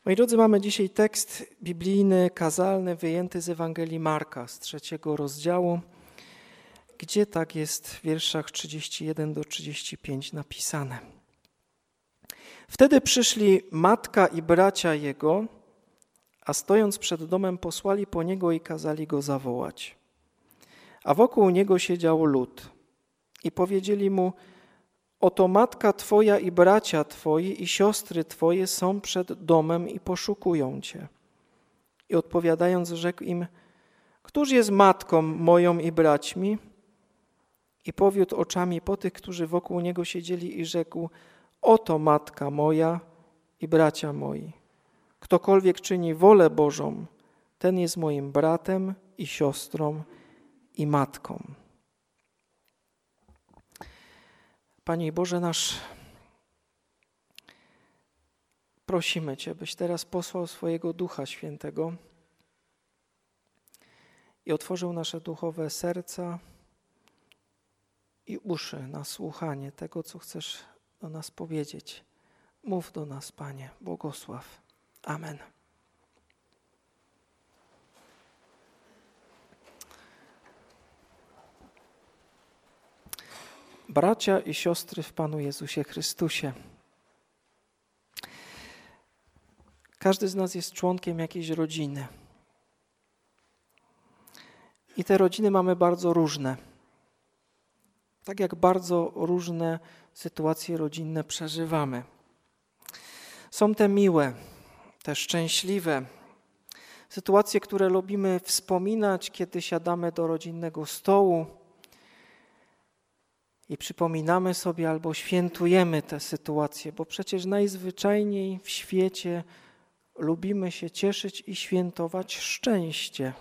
Moi drodzy, mamy dzisiaj tekst biblijny, kazalny, wyjęty z Ewangelii Marka, z 3 rozdziału, gdzie tak jest w wierszach 31 do 35 napisane. Wtedy przyszli matka i bracia jego, a stojąc przed domem posłali po niego i kazali go zawołać. A wokół niego siedział lud i powiedzieli mu: oto matka twoja i bracia twoi i siostry twoje są przed domem i poszukują cię. I odpowiadając rzekł im: któż jest matką moją i braćmi? I powiódł oczami po tych, którzy wokół niego siedzieli i rzekł: oto matka moja i bracia moi. Ktokolwiek czyni wolę Bożą, ten jest moim bratem i siostrą i matką. Panie Boże nasz, prosimy Cię, byś teraz posłał swojego Ducha Świętego i otworzył nasze duchowe serca i uszy na słuchanie tego, co chcesz do nas powiedzieć. Mów do nas, Panie, błogosław. Amen. Bracia i siostry w Panu Jezusie Chrystusie. Każdy z nas jest członkiem jakiejś rodziny. I te rodziny mamy bardzo różne. Tak jak bardzo różne sytuacje rodzinne przeżywamy. Są te miłe, te szczęśliwe, sytuacje, które lubimy wspominać, kiedy siadamy do rodzinnego stołu i przypominamy sobie albo świętujemy te sytuacje, bo przecież najzwyczajniej w świecie lubimy się cieszyć i świętować szczęście.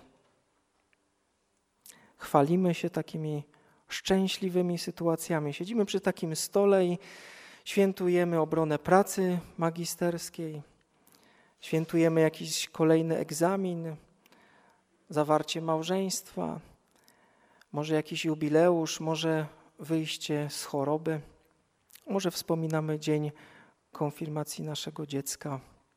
Chwalimy się takimi szczęśliwymi sytuacjami. Siedzimy przy takim stole i świętujemy obronę pracy magisterskiej, świętujemy jakiś kolejny egzamin, zawarcie małżeństwa, może jakiś jubileusz, może wyjście z choroby, może wspominamy dzień konfirmacji naszego dziecka.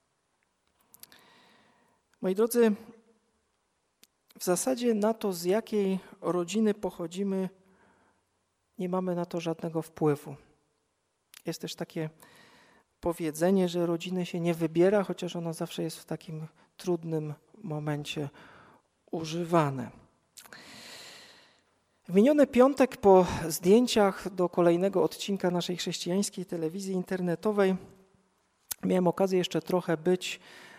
Moi drodzy, w zasadzie na to, z jakiej rodziny pochodzimy, nie mamy na to żadnego wpływu. Jest też takie powiedzenie, że rodziny się nie wybiera, chociaż ono zawsze jest w takim trudnym momencie używane. W miniony piątek po zdjęciach do kolejnego odcinka naszej chrześcijańskiej telewizji internetowej miałem okazję jeszcze trochę być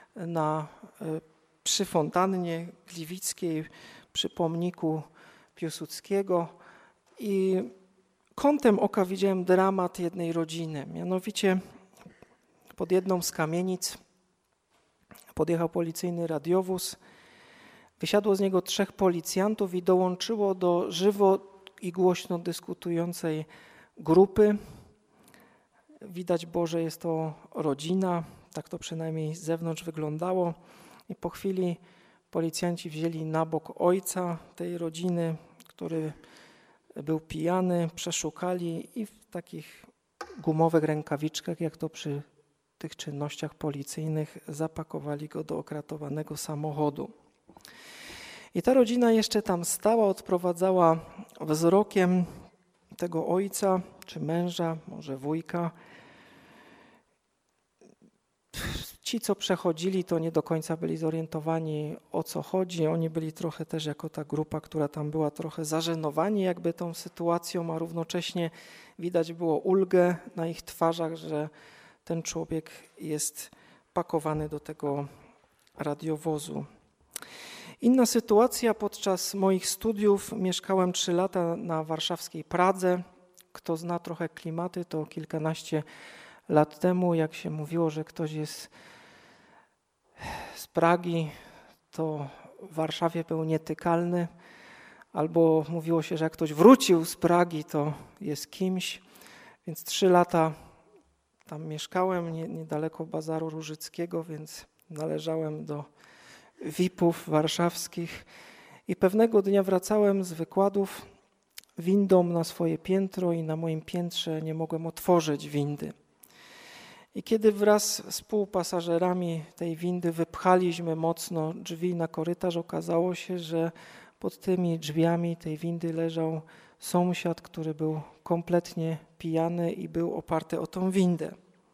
przy fontannie gliwickiej, przy pomniku Piłsudskiego i kątem oka widziałem dramat jednej rodziny. Mianowicie pod jedną z kamienic podjechał policyjny radiowóz, wysiadło z niego 3 policjantów i dołączyło do żywo i głośno dyskutującej grupy. Widać było, że jest to rodzina, tak to przynajmniej z zewnątrz wyglądało. I po chwili policjanci wzięli na bok ojca tej rodziny, który był pijany, przeszukali i w takich gumowych rękawiczkach, jak to przy tych czynnościach policyjnych, zapakowali go do okratowanego samochodu. I ta rodzina jeszcze tam stała, odprowadzała wzrokiem tego ojca, czy męża, może wujka. Ci, co przechodzili, to nie do końca byli zorientowani, o co chodzi. Oni byli trochę też, jako ta grupa, która tam była, trochę zażenowani jakby tą sytuacją, a równocześnie widać było ulgę na ich twarzach, że ten człowiek jest pakowany do tego radiowozu. Inna sytuacja, podczas moich studiów mieszkałem 3 lata na warszawskiej Pradze. Kto zna trochę klimaty, to kilkanaście lat temu, jak się mówiło, że ktoś jest z Pragi, to w Warszawie był nietykalny, albo mówiło się, że jak ktoś wrócił z Pragi, to jest kimś. Więc 3 lata tam mieszkałem, niedaleko Bazaru Różyckiego, więc należałem do VIP-ów warszawskich. I pewnego dnia wracałem z wykładów windą na swoje piętro i na moim piętrze nie mogłem otworzyć windy. I kiedy wraz z współpasażerami tej windy wypchaliśmy mocno drzwi na korytarz, okazało się, że pod tymi drzwiami tej windy leżał sąsiad, który był kompletnie pijany i był oparty o tą windę.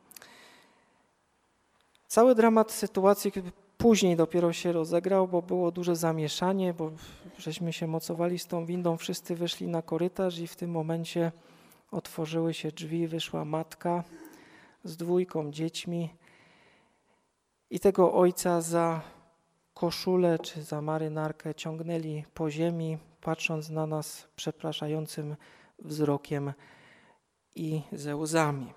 Cały dramat sytuacji później dopiero się rozegrał, bo było duże zamieszanie, bo żeśmy się mocowali z tą windą, wszyscy wyszli na korytarz i w tym momencie otworzyły się drzwi, wyszła matka z 2 dziećmi i tego ojca za koszulę czy za marynarkę ciągnęli po ziemi, patrząc na nas przepraszającym wzrokiem i ze łzami.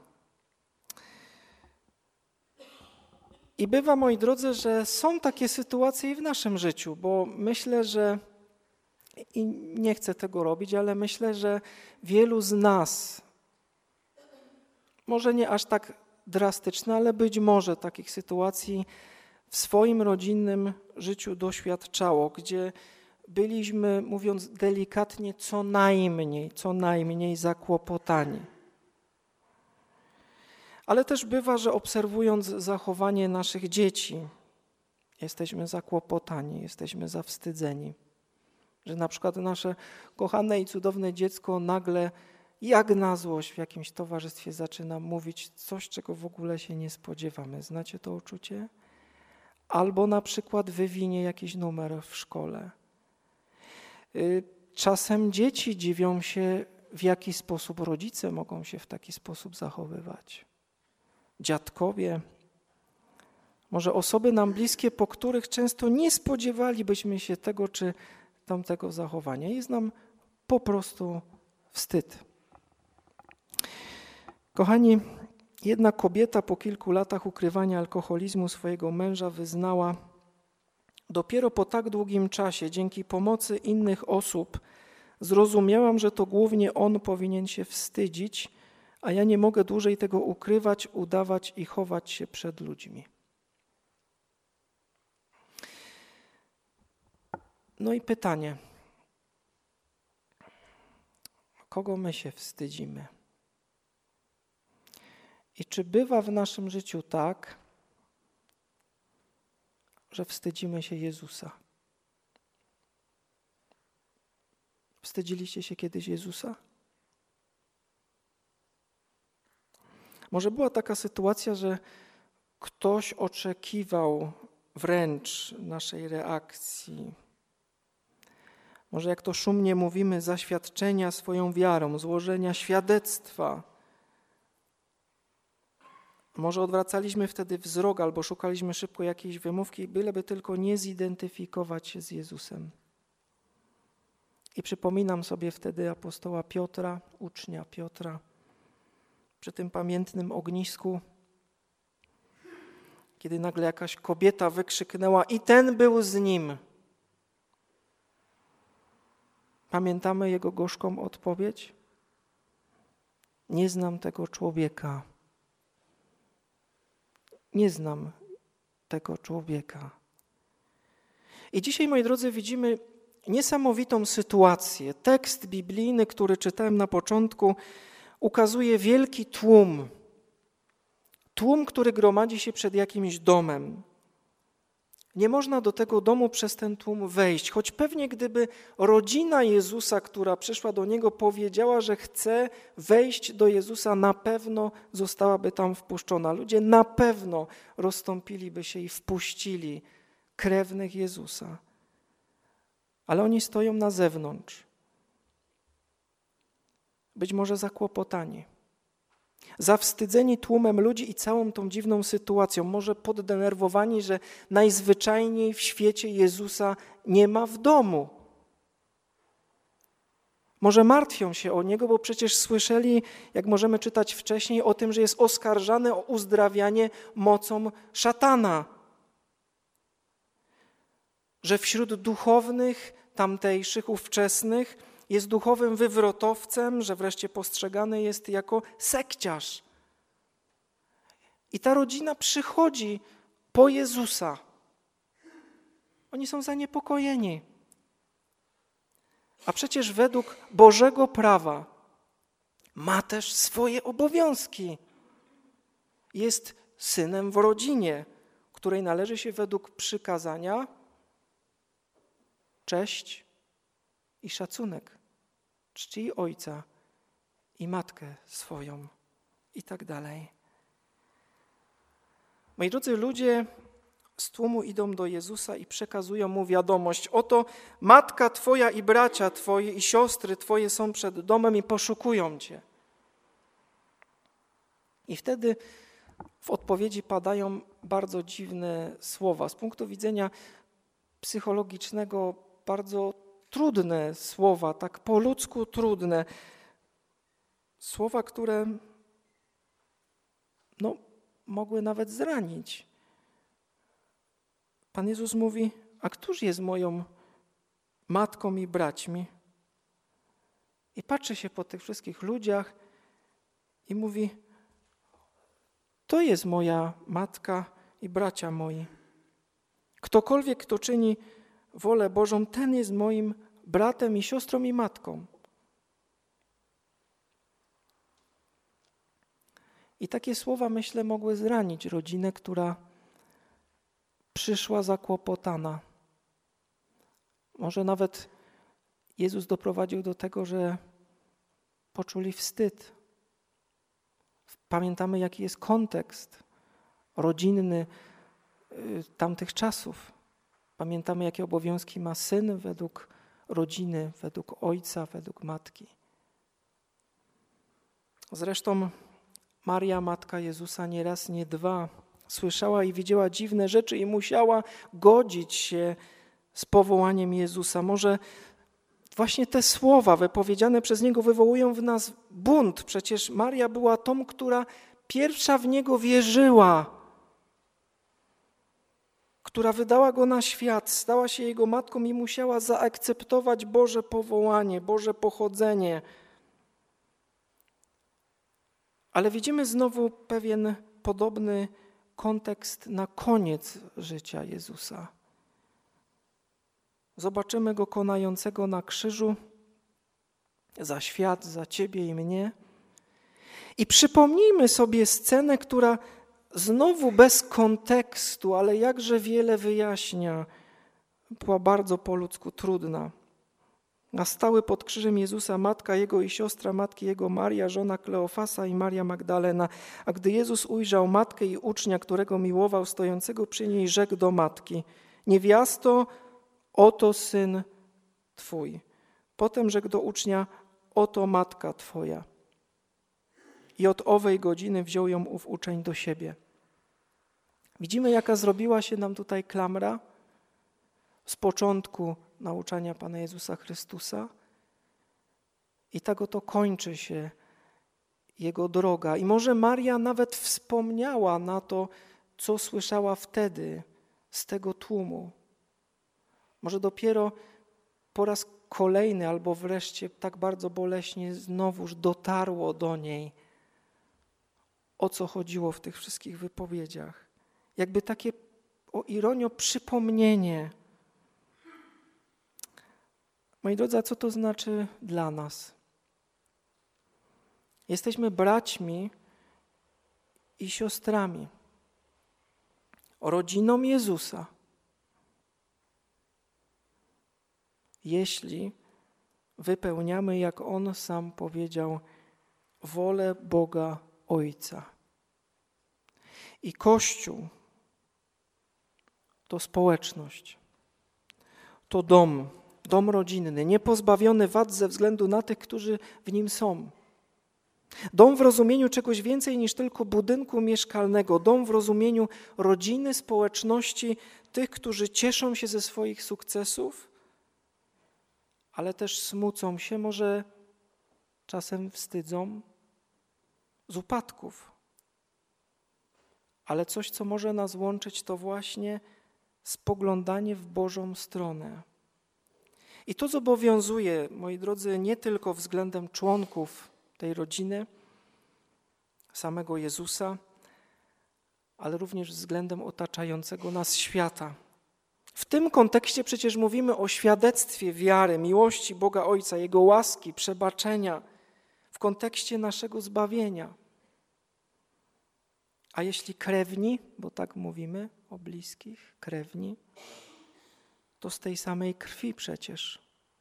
I bywa, moi drodzy, że są takie sytuacje i w naszym życiu, bo myślę, że, i nie chcę tego robić, ale myślę, że wielu z nas, może nie aż tak drastyczne, ale być może takich sytuacji w swoim rodzinnym życiu doświadczało, gdzie byliśmy, mówiąc delikatnie, co najmniej zakłopotani. Ale też bywa, że obserwując zachowanie naszych dzieci, jesteśmy zakłopotani, jesteśmy zawstydzeni. Że na przykład nasze kochane i cudowne dziecko nagle, jak na złość, w jakimś towarzystwie zaczyna mówić coś, czego w ogóle się nie spodziewamy. Znacie to uczucie? Albo na przykład wywinie jakiś numer w szkole. Czasem dzieci dziwią się, w jaki sposób rodzice mogą się w taki sposób zachowywać. Dziadkowie, może osoby nam bliskie, po których często nie spodziewalibyśmy się tego czy tamtego zachowania. Jest nam po prostu wstyd. Kochani, jedna kobieta po kilku latach ukrywania alkoholizmu swojego męża wyznała: dopiero po tak długim czasie, dzięki pomocy innych osób, zrozumiałam, że to głównie on powinien się wstydzić, a ja nie mogę dłużej tego ukrywać, udawać i chować się przed ludźmi. No i pytanie, kogo my się wstydzimy? I czy bywa w naszym życiu tak, że wstydzimy się Jezusa? Wstydziliście się kiedyś Jezusa? Może była taka sytuacja, że ktoś oczekiwał wręcz naszej reakcji. Może jak to szumnie mówimy, zaświadczenia swoją wiarą, złożenia świadectwa. Może odwracaliśmy wtedy wzrok albo szukaliśmy szybko jakiejś wymówki, byleby tylko nie zidentyfikować się z Jezusem. I przypominam sobie wtedy apostoła Piotra, ucznia Piotra, przy tym pamiętnym ognisku, kiedy nagle jakaś kobieta wykrzyknęła: i ten był z nim. Pamiętamy jego gorzką odpowiedź? Nie znam tego człowieka. Nie znam tego człowieka. I dzisiaj, moi drodzy, widzimy niesamowitą sytuację. Tekst biblijny, który czytałem na początku, ukazuje wielki tłum. Tłum, który gromadzi się przed jakimś domem. Nie można do tego domu przez ten tłum wejść, choć pewnie gdyby rodzina Jezusa, która przyszła do Niego, powiedziała, że chce wejść do Jezusa, na pewno zostałaby tam wpuszczona. Ludzie na pewno rozstąpiliby się i wpuścili krewnych Jezusa. Ale oni stoją na zewnątrz. Być może zakłopotani. Zawstydzeni tłumem ludzi i całą tą dziwną sytuacją, może poddenerwowani, że najzwyczajniej w świecie Jezusa nie ma w domu. Może martwią się o Niego, bo przecież słyszeli, jak możemy czytać wcześniej, o tym, że jest oskarżany o uzdrawianie mocą szatana. Że wśród duchownych tamtejszych, ówczesnych, jest duchowym wywrotowcem, że wreszcie postrzegany jest jako sekciarz. I ta rodzina przychodzi po Jezusa. Oni są zaniepokojeni. A przecież według Bożego prawa ma też swoje obowiązki. jest synem w rodzinie, której należy się według przykazania cześć i szacunek. Czcij ojca i matkę swoją i tak dalej. Moi drodzy, ludzie z tłumu idą do Jezusa i przekazują mu wiadomość: oto matka twoja i bracia twoje i siostry twoje są przed domem i poszukują cię. I wtedy w odpowiedzi padają bardzo dziwne słowa. Z punktu widzenia psychologicznego bardzo trudne słowa, tak po ludzku trudne. Słowa, które mogły nawet zranić. Pan Jezus mówi: a któż jest moją matką i braćmi? I patrzy się po tych wszystkich ludziach i mówi: to jest moja matka i bracia moi. Ktokolwiek, kto czyni wolę Bożą, ten jest moim bratem i siostrą i matką. I takie słowa, myślę, mogły zranić rodzinę, która przyszła zakłopotana. Może nawet Jezus doprowadził do tego, że poczuli wstyd. Pamiętamy, jaki jest kontekst rodzinny tamtych czasów. Pamiętamy, jakie obowiązki ma syn według rodziny, według ojca, według matki. Zresztą Maria, matka Jezusa, nie raz, nie dwa słyszała i widziała dziwne rzeczy i musiała godzić się z powołaniem Jezusa. Może właśnie te słowa wypowiedziane przez Niego wywołują w nas bunt. Przecież Maria była tą, która pierwsza w Niego wierzyła, która wydała Go na świat, stała się Jego matką i musiała zaakceptować Boże powołanie, Boże pochodzenie. Ale widzimy znowu pewien podobny kontekst na koniec życia Jezusa. Zobaczymy Go konającego na krzyżu za świat, za ciebie i mnie. I przypomnijmy sobie scenę, która znowu bez kontekstu, ale jakże wiele wyjaśnia, była bardzo po ludzku trudna. Stały pod krzyżem Jezusa matka Jego i siostra matki Jego, Maria, żona Kleofasa i Maria Magdalena. A gdy Jezus ujrzał matkę i ucznia, którego miłował, stojącego przy niej, rzekł do matki: niewiasto, oto syn Twój. Potem rzekł do ucznia: oto matka Twoja. I od owej godziny wziął ją ów uczeń do siebie. Widzimy, jaka zrobiła się nam tutaj klamra z początku nauczania Pana Jezusa Chrystusa i tak oto kończy się Jego droga. I może Maria nawet wspomniała na to, co słyszała wtedy z tego tłumu. Może dopiero po raz kolejny albo wreszcie tak bardzo boleśnie znowuż dotarło do niej, o co chodziło w tych wszystkich wypowiedziach. Jakby takie, o ironio, przypomnienie. Moi drodzy, a co to znaczy dla nas? Jesteśmy braćmi i siostrami, rodziną Jezusa. Jeśli wypełniamy, jak On sam powiedział, wolę Boga Ojca. I Kościół to społeczność, to dom rodzinny, niepozbawiony wad ze względu na tych, którzy w nim są. Dom w rozumieniu czegoś więcej niż tylko budynku mieszkalnego. Dom w rozumieniu rodziny, społeczności, tych, którzy cieszą się ze swoich sukcesów, ale też smucą się, może czasem wstydzą z upadków. Ale coś, co może nas łączyć, to właśnie spoglądanie w Bożą stronę. I to zobowiązuje, moi drodzy, nie tylko względem członków tej rodziny, samego Jezusa, ale również względem otaczającego nas świata. W tym kontekście przecież mówimy o świadectwie wiary, miłości Boga Ojca, Jego łaski, przebaczenia w kontekście naszego zbawienia. A jeśli krewni, bo tak mówimy o bliskich, krewni, to z tej samej krwi przecież.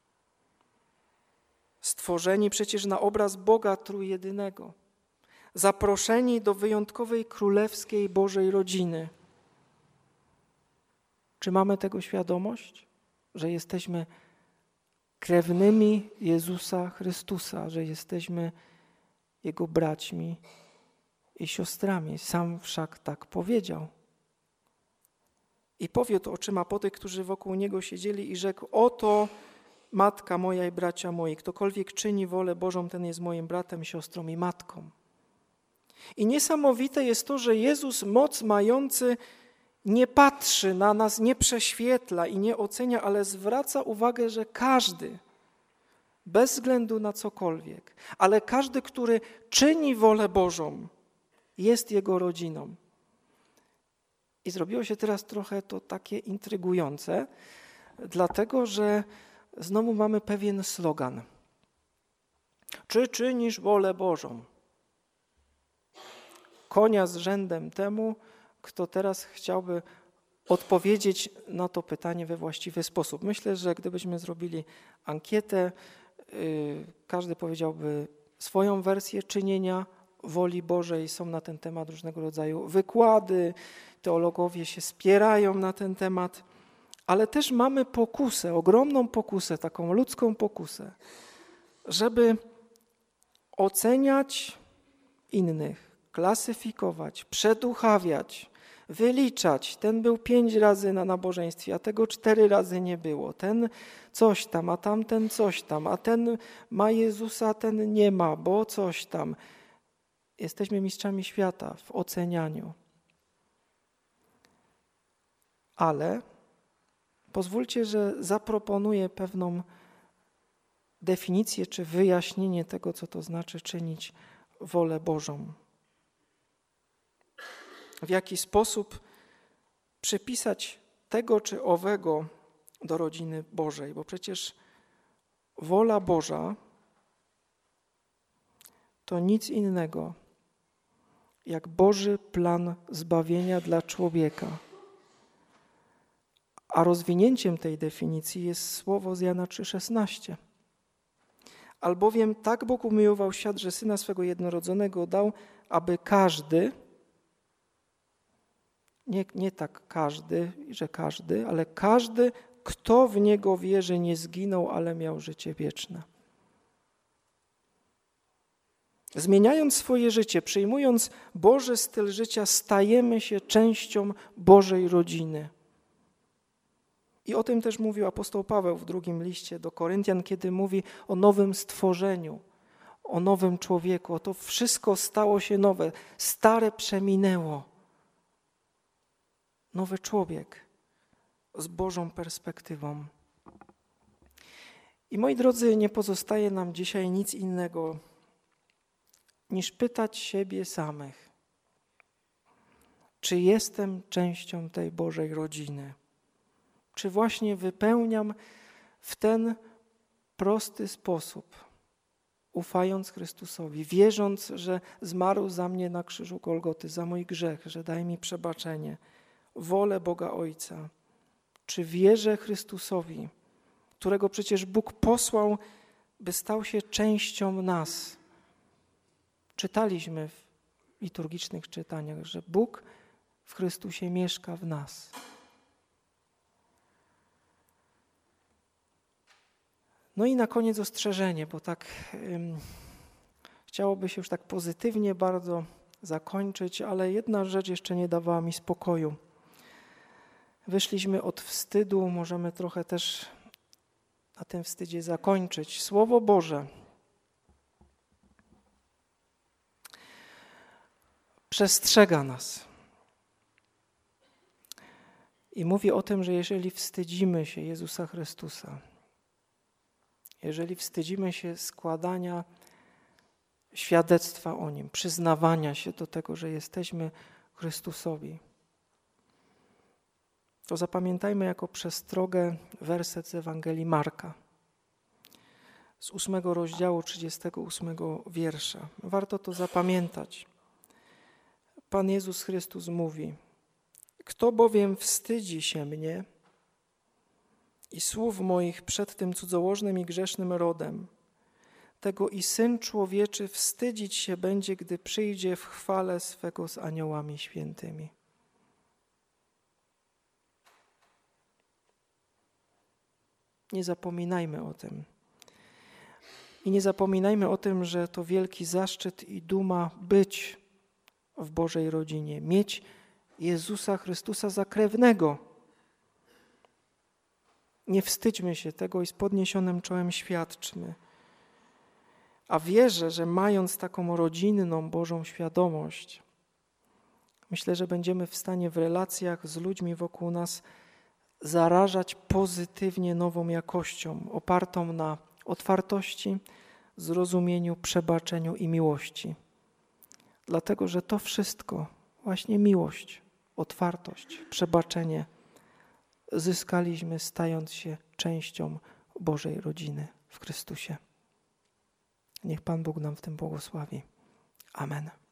Stworzeni przecież na obraz Boga Trójjedynego. Zaproszeni do wyjątkowej królewskiej Bożej rodziny. Czy mamy tego świadomość, że jesteśmy krewnymi Jezusa Chrystusa, że jesteśmy Jego braćmi i siostrami? Sam wszak tak powiedział. I powiódł oczyma po tych, którzy wokół Niego siedzieli i rzekł: oto matka moja i bracia moi, ktokolwiek czyni wolę Bożą, ten jest moim bratem, siostrą i matką. I niesamowite jest to, że Jezus, moc mający, nie patrzy na nas, nie prześwietla i nie ocenia, ale zwraca uwagę, że każdy, bez względu na cokolwiek, ale każdy, który czyni wolę Bożą, jest Jego rodziną. I zrobiło się teraz trochę to takie intrygujące, dlatego że znowu mamy pewien slogan. Czy czynisz wolę Bożą? Konia z rzędem temu, kto teraz chciałby odpowiedzieć na to pytanie we właściwy sposób. Myślę, że gdybyśmy zrobili ankietę, każdy powiedziałby swoją wersję czynienia woli Bożej. Są na ten temat różnego rodzaju wykłady, teologowie się spierają na ten temat, ale też mamy pokusę, ogromną pokusę, taką ludzką pokusę, żeby oceniać innych, klasyfikować, przeduchawiać, wyliczać. Ten był 5 razy na nabożeństwie, a tego 4 razy nie było. Ten coś tam, a tamten coś tam, a ten ma Jezusa, a ten nie ma, bo coś tam. Jesteśmy mistrzami świata w ocenianiu. Ale pozwólcie, że zaproponuję pewną definicję czy wyjaśnienie tego, co to znaczy czynić wolę Bożą. W jaki sposób przypisać tego czy owego do rodziny Bożej, bo przecież wola Boża to nic innego jak Boży plan zbawienia dla człowieka. A rozwinięciem tej definicji jest słowo z Jana 3,16. Albowiem tak Bóg umiłował świat, że Syna swego jednorodzonego dał, aby każdy, nie tak każdy, że każdy, ale każdy, kto w Niego wierzy, nie zginął, ale miał życie wieczne. Zmieniając swoje życie, przyjmując Boży styl życia, stajemy się częścią Bożej rodziny. I o tym też mówił apostoł Paweł w 2 liście do Koryntian, kiedy mówi o nowym stworzeniu, o nowym człowieku. To wszystko stało się nowe, stare przeminęło. Nowy człowiek z Bożą perspektywą. I moi drodzy, nie pozostaje nam dzisiaj nic innego, niż pytać siebie samych, czy jestem częścią tej Bożej rodziny? Czy właśnie wypełniam w ten prosty sposób, ufając Chrystusowi, wierząc, że zmarł za mnie na krzyżu Golgoty, za mój grzech, że daje mi przebaczenie, wolę Boga Ojca? Czy wierzę Chrystusowi, którego przecież Bóg posłał, by stał się częścią nas? Czytaliśmy w liturgicznych czytaniach, że Bóg w Chrystusie mieszka w nas. No i na koniec ostrzeżenie, bo tak chciałoby się już tak pozytywnie bardzo zakończyć, ale jedna rzecz jeszcze nie dawała mi spokoju. Wyszliśmy od wstydu, możemy trochę też na tym wstydzie zakończyć. Słowo Boże przestrzega nas i mówi o tym, że jeżeli wstydzimy się Jezusa Chrystusa, jeżeli wstydzimy się składania świadectwa o Nim, przyznawania się do tego, że jesteśmy Chrystusowi, to zapamiętajmy jako przestrogę werset z Ewangelii Marka z 8 rozdziału 38 wiersza. Warto to zapamiętać. Pan Jezus Chrystus mówi: kto bowiem wstydzi się mnie i słów moich przed tym cudzołożnym i grzesznym rodem, tego i Syn Człowieczy wstydzić się będzie, gdy przyjdzie w chwale swego z aniołami świętymi. Nie zapominajmy o tym. I nie zapominajmy o tym, że to wielki zaszczyt i duma być w Bożej rodzinie, mieć Jezusa Chrystusa za krewnego. Nie wstydźmy się tego i z podniesionym czołem świadczmy. A wierzę, że mając taką rodzinną Bożą świadomość, myślę, że będziemy w stanie w relacjach z ludźmi wokół nas zarażać pozytywnie nową jakością, opartą na otwartości, zrozumieniu, przebaczeniu i miłości. Dlatego, że to wszystko, właśnie miłość, otwartość, przebaczenie, zyskaliśmy, stając się częścią Bożej rodziny w Chrystusie. Niech Pan Bóg nam w tym błogosławi. Amen.